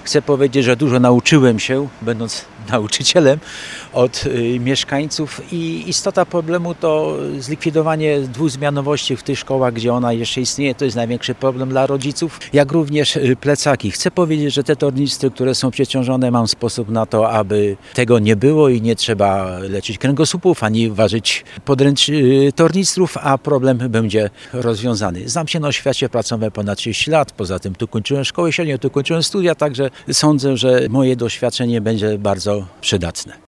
Chcę powiedzieć, że dużo nauczyłem się, będąc nauczycielem, od mieszkańców i istota problemu to zlikwidowanie dwuzmianowości w tych szkołach, gdzie ona jeszcze istnieje. To jest największy problem dla rodziców, jak również plecaki. Chcę powiedzieć, że te tornistry, które są przeciążone, mam sposób na to, aby tego nie było i nie trzeba leczyć kręgosłupów, ani ważyć tornistrów, a problem będzie rozwiązany. Znam się na oświacie, pracowałem ponad 30 lat, poza tym tu kończyłem szkołę średnią, tu kończyłem studia, także sądzę, że moje doświadczenie będzie bardzo przydatne.